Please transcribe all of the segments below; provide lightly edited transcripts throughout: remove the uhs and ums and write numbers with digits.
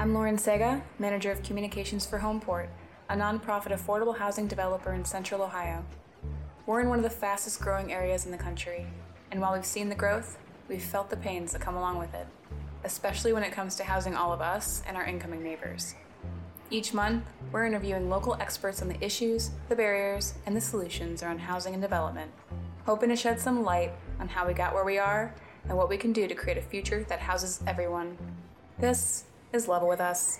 I'm Lauren Sega, Manager of Communications for Homeport, a nonprofit affordable housing developer in Central Ohio. We're in one of the fastest growing areas in the country, and while we've seen the growth, we've felt the pains that come along with it, especially when it comes to housing all of us and our incoming neighbors. Each month, we're interviewing local experts on the issues, the barriers, and the solutions around housing and development, hoping to shed some light on how we got where we are and what we can do to create a future that houses everyone. This is Level With Us.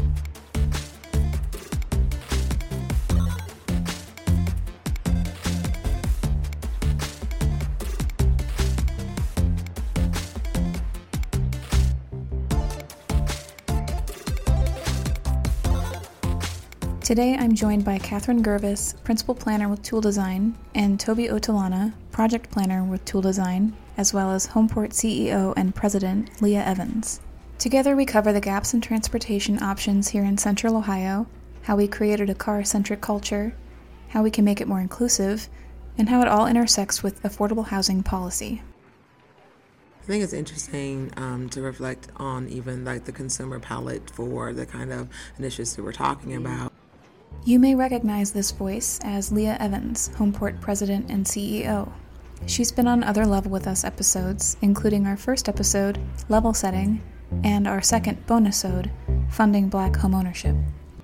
Today I'm joined by Catherine Gervis, Principal Planner with Tool Design, and Toby Otalana, Project Planner with Tool Design, as well as Homeport CEO and President Leah Evans. Together we cover the gaps in transportation options here in Central Ohio, how we created a car-centric culture, how we can make it more inclusive, and how it all intersects with affordable housing policy. I think it's interesting to reflect on even like the consumer palette for the kind of initiatives that we're talking about. You may recognize this voice as Leah Evans, Homeport President and CEO. She's been on other Level With Us episodes, including our first episode, Level Setting, and our second bonus-ode, Funding Black Homeownership.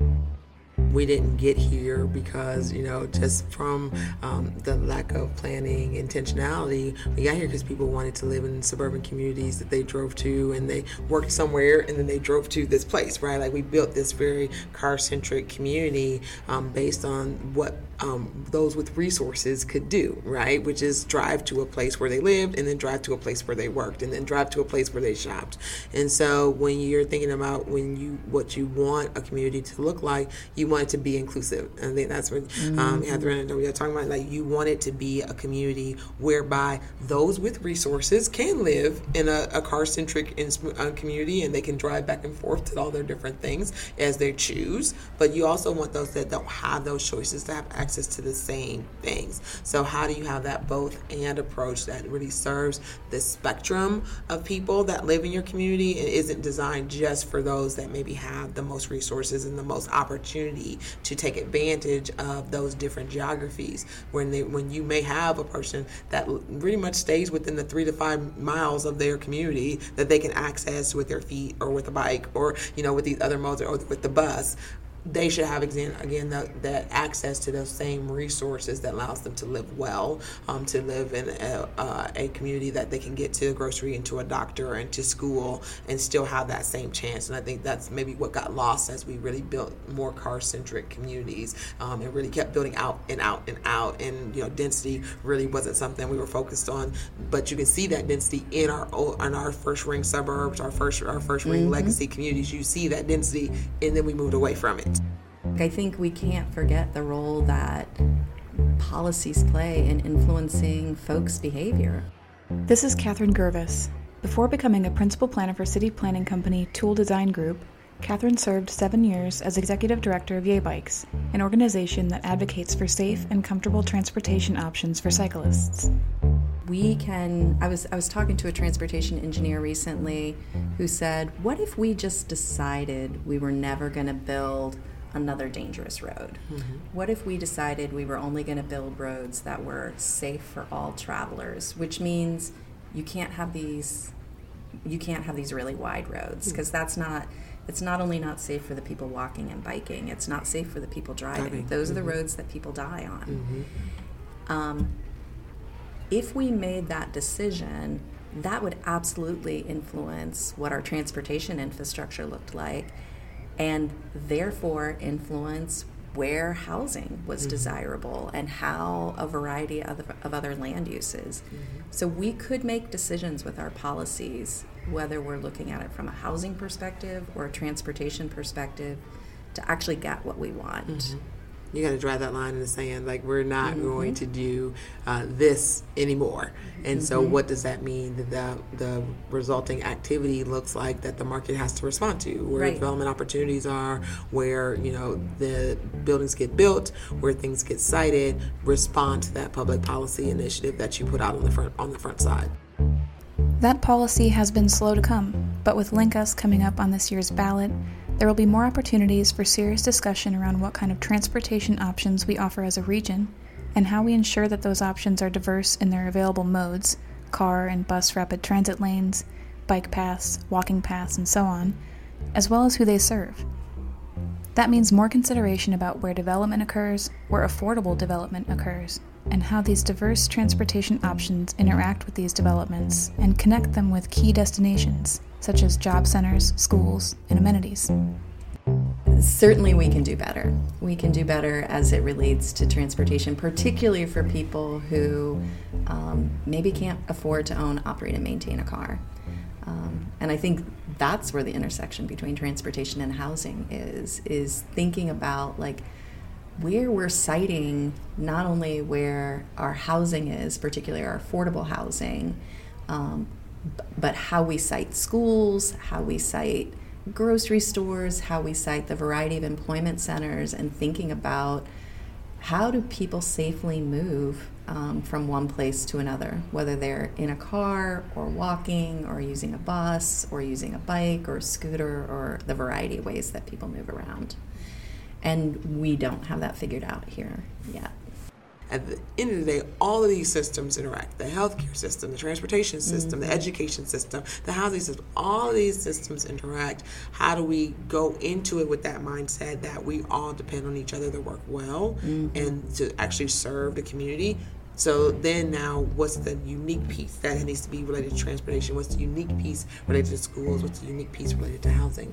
We didn't get here because, just from the lack of planning, intentionality. We got here because people wanted to live in suburban communities that they drove to, and they worked somewhere, and then they drove to this place, right? Like we built this very car-centric community based on what those with resources could do, right? Which is drive to a place where they lived, and then drive to a place where they worked, and then drive to a place where they shopped. And so when you're thinking about what you want a community to look like, you want it to be inclusive. I think that's what Catherine and we are talking about. Like you want it to be a community whereby those with resources can live in a car-centric community, and they can drive back and forth to all their different things as they choose. But you also want those that don't have those choices to have access to the same things. So how do you have that both and approach that really serves the spectrum of people that live in your community and isn't designed just for those that maybe have the most resources and the most opportunity to take advantage of those different geographies, when you may have a person that pretty much stays within the 3 to 5 miles of their community that they can access with their feet or with a bike or with these other modes or with the bus. They should have, again, that access to those same resources that allows them to live well, to live in a community that they can get to a grocery and to a doctor and to school and still have that same chance. And I think that's maybe what got lost as we really built more car-centric communities and really kept building out and out and out. And density really wasn't something we were focused on, but you can see that density in our first ring suburbs, our first ring legacy communities. You see that density, and then we moved away from it. I think we can't forget the role that policies play in influencing folks' behavior. This is Catherine Gervis. Before becoming a principal planner for city planning company Tool Design Group, Catherine served 7 years as executive director of Yay Bikes, an organization that advocates for safe and comfortable transportation options for cyclists. I was talking to a transportation engineer recently who said, what if we just decided we were never going to build another dangerous road? Mm-hmm. What if we decided we were only going to build roads that were safe for all travelers, which means you can't have these really wide roads, because it's not only not safe for the people walking and biking, it's not safe for the people driving. Those are the roads that people die on. Mm-hmm. If we made that decision, that would absolutely influence what our transportation infrastructure looked like, and therefore influence where housing was desirable and how a variety of other land uses. Mm-hmm. So we could make decisions with our policies, whether we're looking at it from a housing perspective or a transportation perspective, to actually get what we want. Mm-hmm. You got to drive that line in the sand. Like, we're not going to do this anymore. And so what does that mean? The resulting activity looks like that the market has to respond to, where development opportunities are, where, the buildings get built, where things get sited, respond to that public policy initiative that you put out on the front side. That policy has been slow to come, but with Link Us coming up on this year's ballot, there will be more opportunities for serious discussion around what kind of transportation options we offer as a region, and how we ensure that those options are diverse in their available modes, car and bus rapid transit lanes, bike paths, walking paths, and so on, as well as who they serve. That means more consideration about where development occurs, where affordable development occurs, and how these diverse transportation options interact with these developments and connect them with key destinations, such as job centers, schools, and amenities. Certainly we can do better. We can do better as it relates to transportation, particularly for people who maybe can't afford to own, operate, and maintain a car. And I think that's where the intersection between transportation and housing is thinking about like where we're citing not only where our housing is, particularly our affordable housing, but how we cite schools, how we cite grocery stores, how we cite the variety of employment centers, and thinking about how do people safely move from one place to another, whether they're in a car or walking or using a bus or using a bike or a scooter or the variety of ways that people move around. And we don't have that figured out here yet. At the end of the day, all of these systems interact. The healthcare system, the transportation system, the education system, the housing system, all of these systems interact. How do we go into it with that mindset that we all depend on each other to work well and to actually serve the community? So then now, what's the unique piece that needs to be related to transportation? What's the unique piece related to schools? What's the unique piece related to housing?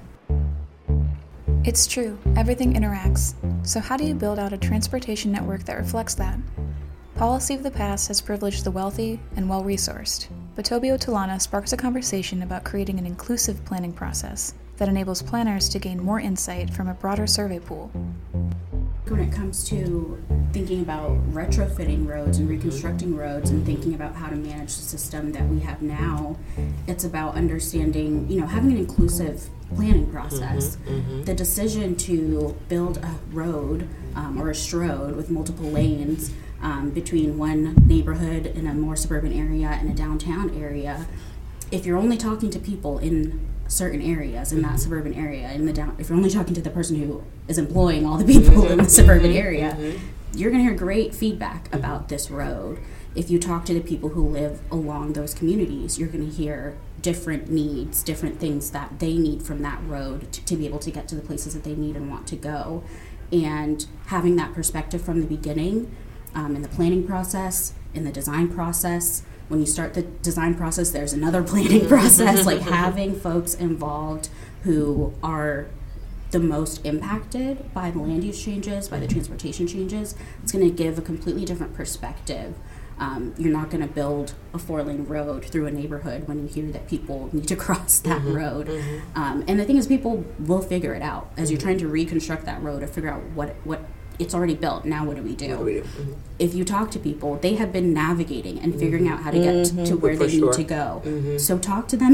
It's true, everything interacts. So how do you build out a transportation network that reflects that? Policy of the past has privileged the wealthy and well-resourced, but Tobio Tulana sparks a conversation about creating an inclusive planning process that enables planners to gain more insight from a broader survey pool. When it comes to thinking about retrofitting roads and reconstructing roads and thinking about how to manage the system that we have now, it's about understanding, having an inclusive planning process. The decision to build a road or a strode with multiple lanes between one neighborhood in a more suburban area and a downtown area, if you're only talking to people in certain areas in that suburban area, if you're only talking to the person who is employing all the people in the suburban area, you're going to hear great feedback about this road. If you talk to the people who live along those communities, you're going to hear different needs, different things that they need from that road to be able to get to the places that they need and want to go. And having that perspective from the beginning, in the planning process, in the design process. When you start the design process, there's another planning process, like having folks involved who are the most impacted by the land use changes, by the transportation changes. It's going to give a completely different perspective. You're not going to build a 4-lane road through a neighborhood when you hear that people need to cross that road. And the thing is, people will figure it out as you're trying to reconstruct that road or figure out what it's already built. Now what do we do? If you talk to people, they have been navigating and figuring out how to get to where they need to go. So talk to them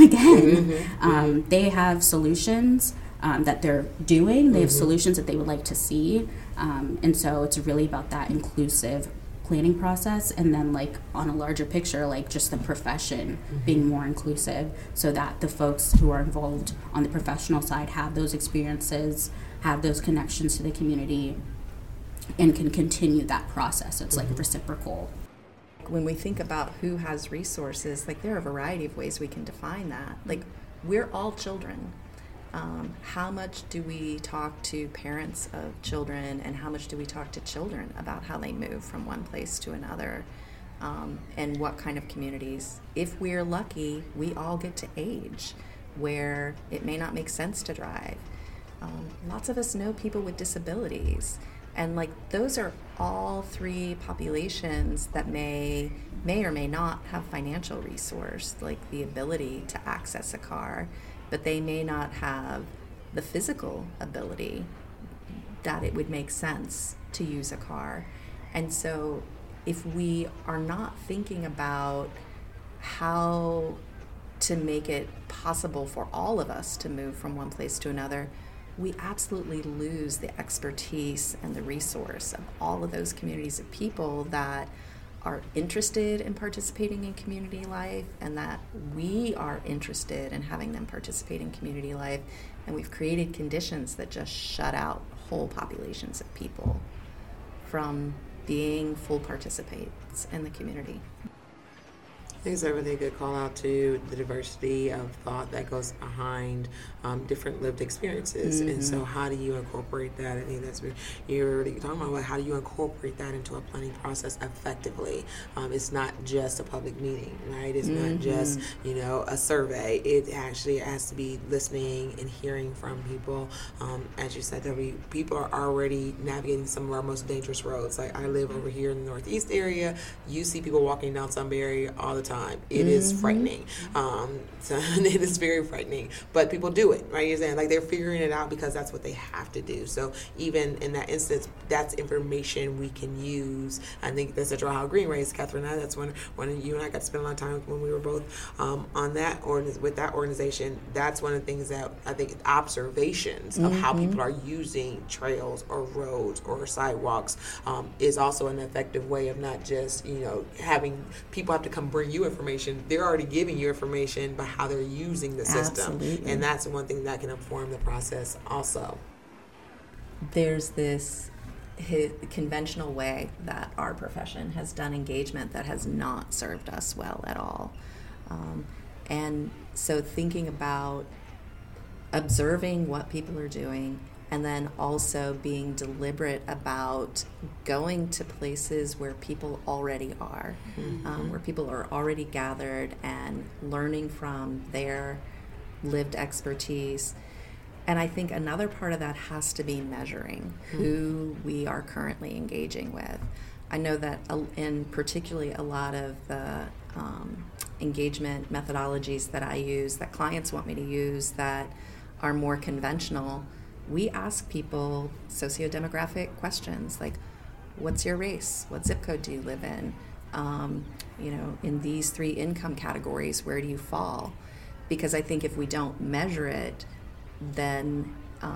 again. They have solutions that they're doing. They have solutions that they would like to see. And so it's really about that inclusive planning process, and then like on a larger picture, like just the profession being more inclusive so that the folks who are involved on the professional side have those experiences, have those connections to the community, and can continue that process. It's like reciprocal. When we think about who has resources, like there are a variety of ways we can define that. Like we're all children. How much do we talk to parents of children, and how much do we talk to children about how they move from one place to another, and what kind of communities? If we're lucky, we all get to age where it may not make sense to drive. Lots of us know people with disabilities. And like those are all three populations that may or may not have financial resource, like the ability to access a car, but they may not have the physical ability that it would make sense to use a car. And so if we are not thinking about how to make it possible for all of us to move from one place to another, we absolutely lose the expertise and the resource of all of those communities of people that are interested in participating in community life and that we are interested in having them participate in community life. And we've created conditions that just shut out whole populations of people from being full participants in the community. I think it's a really good call out to the diversity of thought that goes behind different lived experiences. And so how do you incorporate that? I think that's what you're really talking about. How do you incorporate that into a planning process effectively? It's not just a public meeting, right? It's not just, a survey. It actually has to be listening and hearing from people. As you said, people are already navigating some of our most dangerous roads. Like I live over here in the Northeast area. You see people walking down Sunbury all the time. It is frightening. So it is very frightening. But people do it, right? You're saying like they're figuring it out because that's what they have to do. So even in that instance, that's information we can use. I think the Central Ohio Green Race, Catherine, that's when you and I got to spend a lot of time when we were both on that with that organization. That's one of the things that I think observations of how people are using trails or roads or sidewalks is also an effective way of not just having people have to come bring you information. They're already giving you information by how they're using the system. Absolutely. And that's one thing that can inform the process also. There's this conventional way that our profession has done engagement that has not served us well at all. And so thinking about observing what people are doing and then also being deliberate about going to places where people already are, where people are already gathered and learning from their lived expertise. And I think another part of that has to be measuring who we are currently engaging with. I know that in particularly a lot of the engagement methodologies that I use, that clients want me to use that are more conventional, we ask people socio-demographic questions like, what's your race? What zip code do you live in? In these 3 income categories, where do you fall? Because I think if we don't measure it, then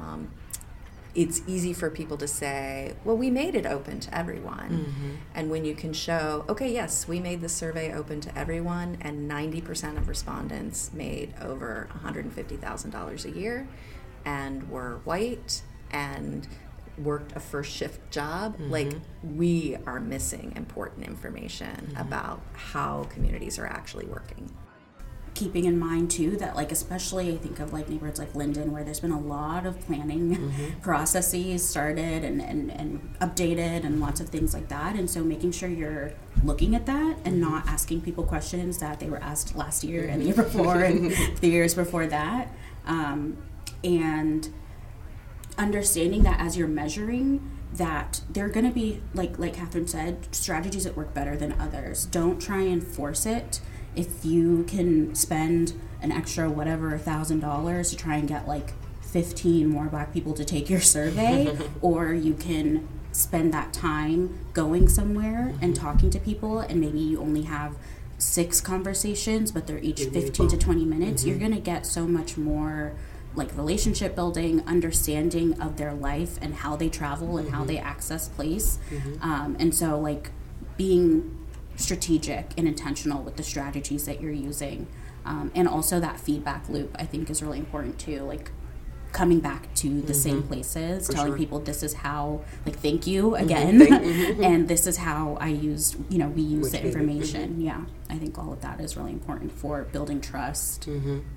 it's easy for people to say, well, we made it open to everyone. And when you can show, okay, yes, we made the survey open to everyone, and 90% of respondents made over $150,000 a year, and were white and worked a first shift job, like we are missing important information about how communities are actually working. Keeping in mind too that like especially I think of like neighborhoods like Linden where there's been a lot of planning processes started and updated and lots of things like that, and so making sure you're looking at that and not asking people questions that they were asked last year and the year before and the years before that, and understanding that as you're measuring that there are going to be like Catherine said, strategies that work better than others. Don't try and force it. If you can spend an extra whatever $1,000 to try and get like 15 more Black people to take your survey, or you can spend that time going somewhere and talking to people, and maybe you only have 6 conversations, but they're each 15 to 20 minutes, you're going to get so much more like relationship building, understanding of their life and how they travel and how they access place. And so like being strategic and intentional with the strategies that you're using, and also that feedback loop I think is really important too, like coming back to the same places, telling people this is how, like, thank you again, and this is how I used, we use the information. Yeah, I think all of that is really important for building trust.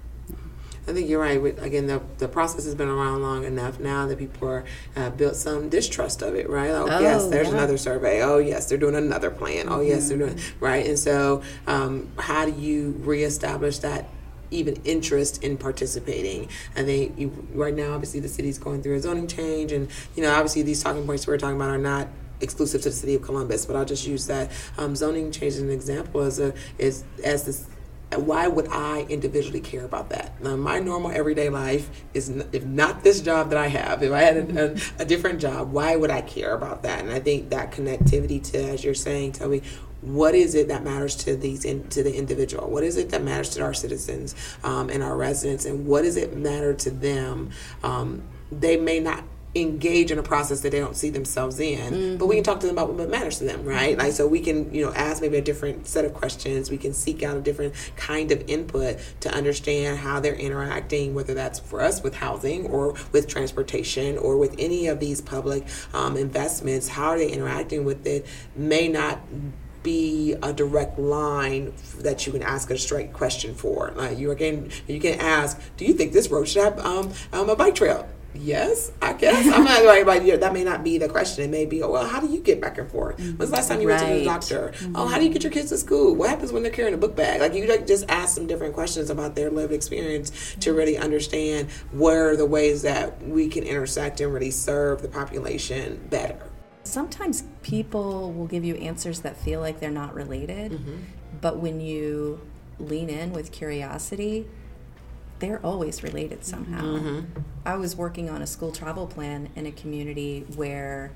I think you're right. Again, the process has been around long enough now that people are built some distrust of it, right? Yes, there's another survey. Oh, yes, they're doing another plan. Oh, yes, they're doing, right? And so how do you reestablish that even interest in participating? I think right now, obviously, the city's going through a zoning change, and, obviously these talking points we're talking about are not exclusive to the city of Columbus, but I'll just use that zoning change as an example as this. Why would I individually care about that? Now, my normal everyday life is, if not this job that I have, if I had a different job, why would I care about that? And I think that connectivity to, as you're saying, Toby, what is it that matters to the individual? What is it that matters to our citizens and our residents? And what does it matter to them? They may not engage in a process that they don't see themselves in, but we can talk to them about what matters to them, right? Like, so we can, ask maybe a different set of questions. We can seek out a different kind of input to understand how they're interacting, whether that's for us with housing or with transportation or with any of these public investments. How are they interacting with it may not be a direct line that you can ask a straight question for. Like, you can ask, do you think this road should have a bike trail? Yes, I guess. I'm not right about you. That may not be the question. It may be, well, how do you get back and forth? When's the last time you went to the doctor? Oh, how do you get your kids to school? What happens when they're carrying a book bag? Like, you just ask some different questions about their lived experience to really understand where are the ways that we can intersect and really serve the population better. Sometimes people will give you answers that feel like they're not related, but when you lean in with curiosity, they're always related somehow. I was working on a school travel plan in a community where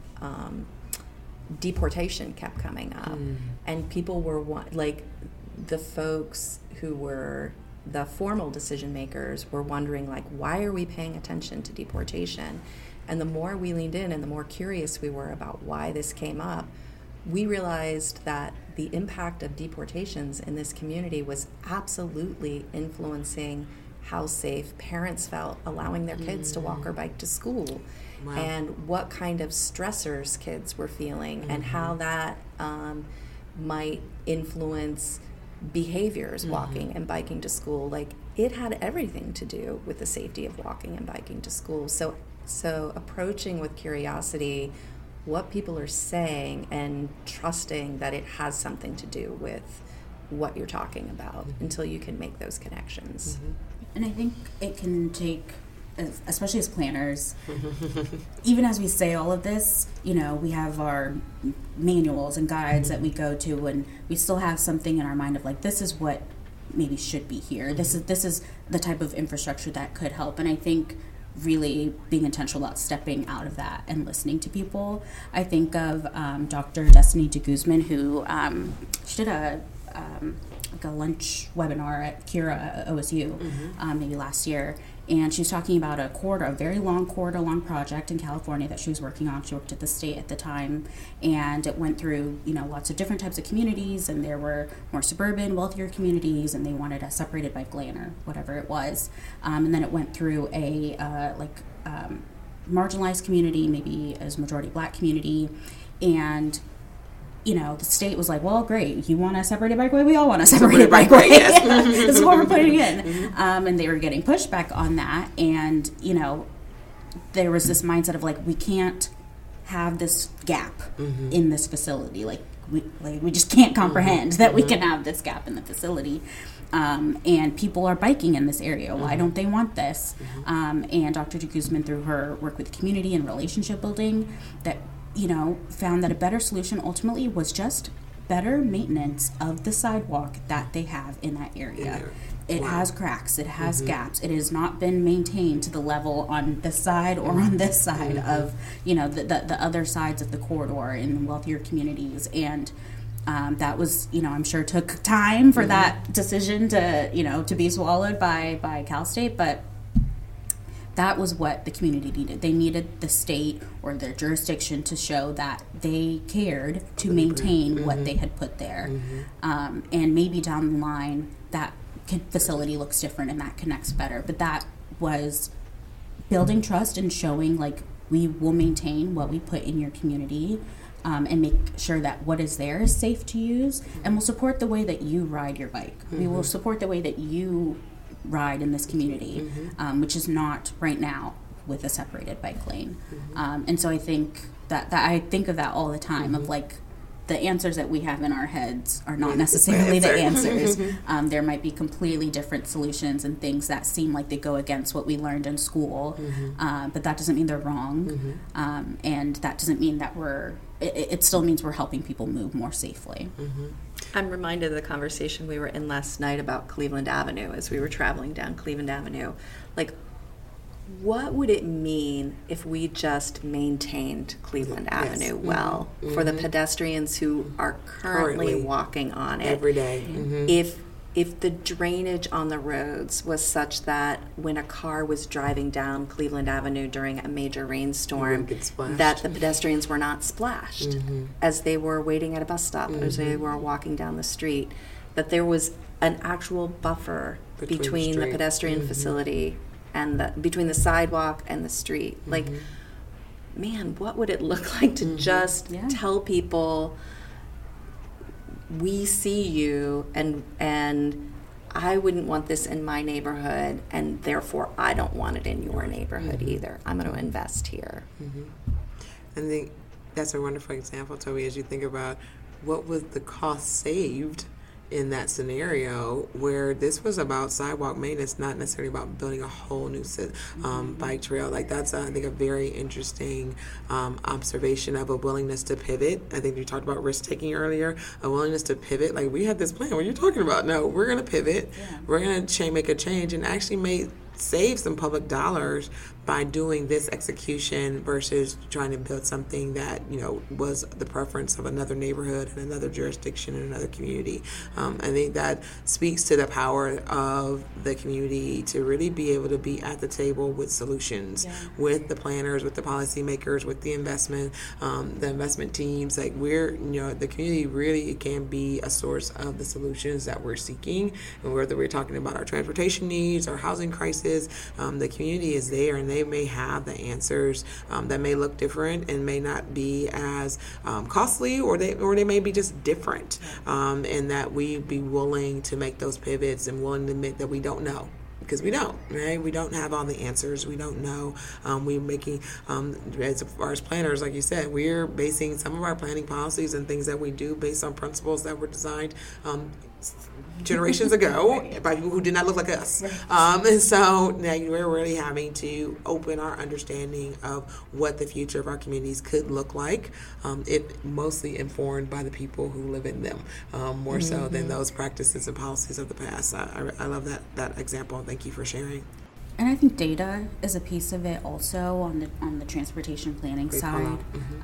deportation kept coming up, and people were like, the folks who were the formal decision makers were wondering, like, why are we paying attention to deportation? And the more we leaned in and the more curious we were about why this came up, we realized that the impact of deportations in this community was absolutely influencing how safe parents felt allowing their kids to walk or bike to school, and what kind of stressors kids were feeling, and how that might influence behaviors walking and biking to school. Like, it had everything to do with the safety of walking and biking to school. So approaching with curiosity what people are saying and trusting that it has something to do with what you're talking about until you can make those connections. And I think it can take, especially as planners, even as we say all of this, we have our manuals and guides that we go to, and we still have something in our mind of, like, this is what maybe should be here. This is the type of infrastructure that could help. And I think really being intentional about stepping out of that and listening to people. I think of Dr. Destiny de Guzman, who she did a lunch webinar at Kira at OSU maybe last year, and she was talking about a very long corridor-long project in California that she was working on. She worked at the state at the time, and it went through lots of different types of communities, and there were more suburban, wealthier communities, and they wanted a separated bike lane or whatever it was, and then it went through a marginalized community, maybe as majority Black community, and the state was like, well, great, you want a separated bikeway? We all want a separated bikeway. Yes. This is what we're putting in. And they were getting pushback on that. And, there was this mindset of, like, we can't have this gap in this facility. We just can't comprehend that we can have this gap in the facility. And people are biking in this area. Why don't they want this? And Dr. de Guzman, through her work with community and relationship building, that found that a better solution ultimately was just better maintenance of the sidewalk that they have in that area. It has cracks, it has gaps, it has not been maintained to the level on this side or on this side of, the other sides of the corridor in wealthier communities. And that was, I'm sure took time for that decision to be swallowed by Cal State, but that was what the community needed. They needed the state or their jurisdiction to show that they cared to maintain what they had put there. And maybe down the line, that facility looks different and that connects better. But that was building trust and showing, like, we will maintain what we put in your community, and make sure that what is there is safe to use, and we'll support the way that you ride your bike. We will support the way that you ride in this community, which is not right now with a separated bike lane. And so I think that I think of that all the time, of, like, the answers that we have in our heads are not necessarily the answers. There might be completely different solutions and things that seem like they go against what we learned in school, but that doesn't mean they're wrong. And that doesn't mean that it still means we're helping people move more safely. I'm reminded of the conversation we were in last night about Cleveland Avenue as we were traveling down Cleveland Avenue. Like, what would it mean if we just maintained Cleveland Avenue well for the pedestrians who are currently walking on it every day? If if the drainage on the roads was such that when a car was driving down Cleveland Avenue during a major rainstorm, that the pedestrians were not splashed as they were waiting at a bus stop, as they were walking down the street, that there was an actual buffer between the pedestrian facility and between the sidewalk and the street. Like, man, what would it look like to just tell people, we see you, and I wouldn't want this in my neighborhood, and therefore I don't want it in your neighborhood either. I'm going to invest here. I think that's a wonderful example, Toby, as you think about what was the cost saved in that scenario, where this was about sidewalk maintenance, not necessarily about building a whole new bike trail. Like, that's, I think, a very interesting observation of a willingness to pivot. I think you talked about risk-taking earlier, a willingness to pivot. Like, we had this plan. What are you talking about? No, we're going to pivot. Yeah. We're going to make a change, and actually save some public dollars by doing this execution versus trying to build something that, was the preference of another neighborhood and another jurisdiction and another community. I think that speaks to the power of the community to really be able to be at the table with solutions, with the planners, with the policymakers, with the investment teams. Like, the community really can be a source of the solutions that we're seeking. And whether we're talking about our transportation needs, our housing crisis, the community is there, and they may have the answers that may look different and may not be as costly, or they may be just different, and that we be willing to make those pivots and willing to admit that we don't know. Because we don't, right? We don't have all the answers. We don't know. We're making, as far as planners, like you said, we're basing some of our planning policies and things that we do based on principles that were designed generations ago by people who did not look like us. And so now we're really having to open our understanding of what the future of our communities could look like, it mostly informed by the people who live in them, more so than those practices and policies of the past. I love that example. Thank you for sharing. And I think data is a piece of it also on the transportation planning side.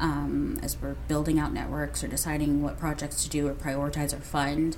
As we're building out networks or deciding what projects to do or prioritize or fund,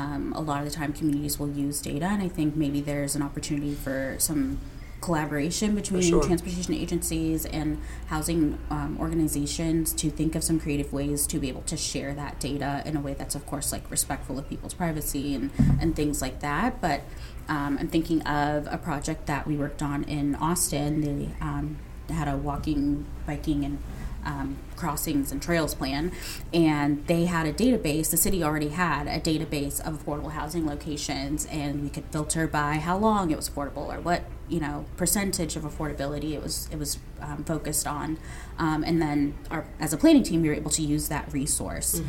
a lot of the time communities will use data, and I think maybe there's an opportunity for some collaboration between transportation agencies and housing organizations to think of some creative ways to be able to share that data in a way that's, of course, like respectful of people's privacy and things like that. But I'm thinking of a project that we worked on in Austin. They had a walking, biking, and crossings and trails plan, and they had a database. The city already had a database of affordable housing locations, and we could filter by how long it was affordable or what percentage of affordability it was focused on, and then as a planning team, we were able to use that resource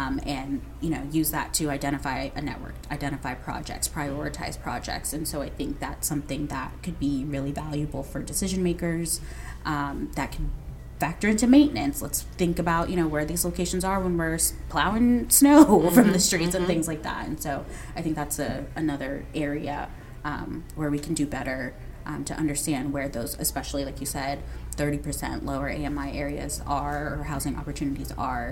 and use that to identify a network, identify projects, prioritize projects. And so I think that's something that could be really valuable for decision makers, that can factor into maintenance. Let's think about where these locations are when we're plowing snow from the streets and things like that. And so I think that's another area where we can do better to understand where those, especially like you said, 30% lower AMI areas are, or housing opportunities are,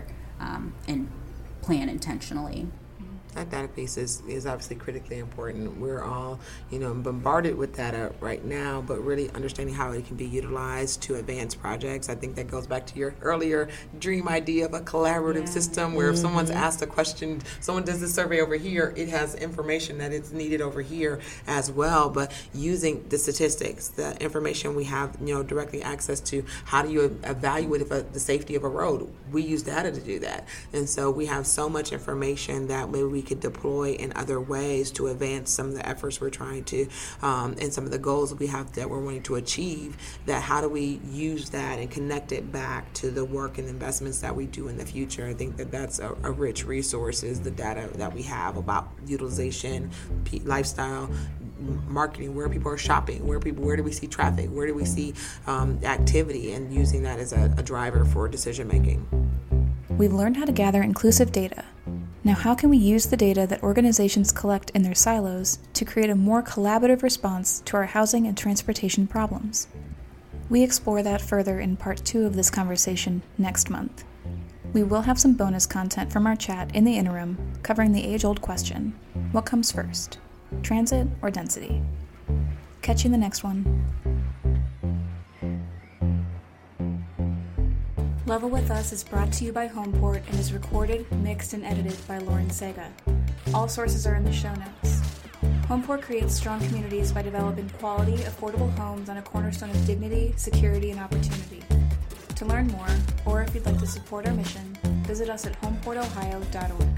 and plan intentionally. That data piece is obviously critically important. We're all, bombarded with data right now, but really understanding how it can be utilized to advance projects. I think that goes back to your earlier dream idea of a collaborative system where if someone's asked a question, someone does this survey over here, it has information that it's needed over here as well. But using the statistics, the information we have, directly access to, how do you evaluate the safety of a road? We use data to do that. And so we have so much information that maybe we could deploy in other ways to advance some of the efforts we're trying to, and some of the goals that we have that we're wanting to achieve, that how do we use that and connect it back to the work and investments that we do in the future. I think that's a rich resource, is the data that we have about utilization, lifestyle, marketing, where people are shopping, where do we see traffic, where do we see activity, and using that as a driver for decision making. We've learned how to gather inclusive data. Now, how can we use the data that organizations collect in their silos to create a more collaborative response to our housing and transportation problems? We explore that further in part 2 of this conversation next month. We will have some bonus content from our chat in the interim, covering the age-old question, what comes first, transit or density? Catch you in the next one. Level With Us is brought to you by Homeport and is recorded, mixed, and edited by Lauren Sega. All sources are in the show notes. Homeport creates strong communities by developing quality, affordable homes on a cornerstone of dignity, security, and opportunity. To learn more, or if you'd like to support our mission, visit us at homeportohio.org.